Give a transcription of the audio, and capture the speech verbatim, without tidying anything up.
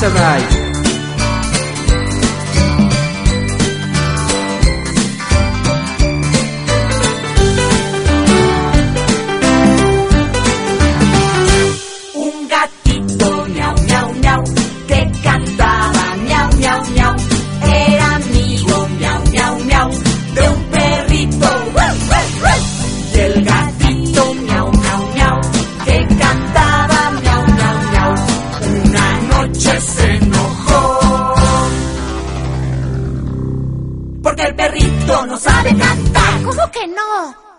Monserrat. Un gatito miau, miau, miau, que cantaba miau, miau, miau, era amigo miau, miau, miau, de un perrito. Y el gatito miau, miau, miau, que cantaba miau, miau, miau, una noche se enojó porque el perrito no sabe cantar. ¿Cómo que no?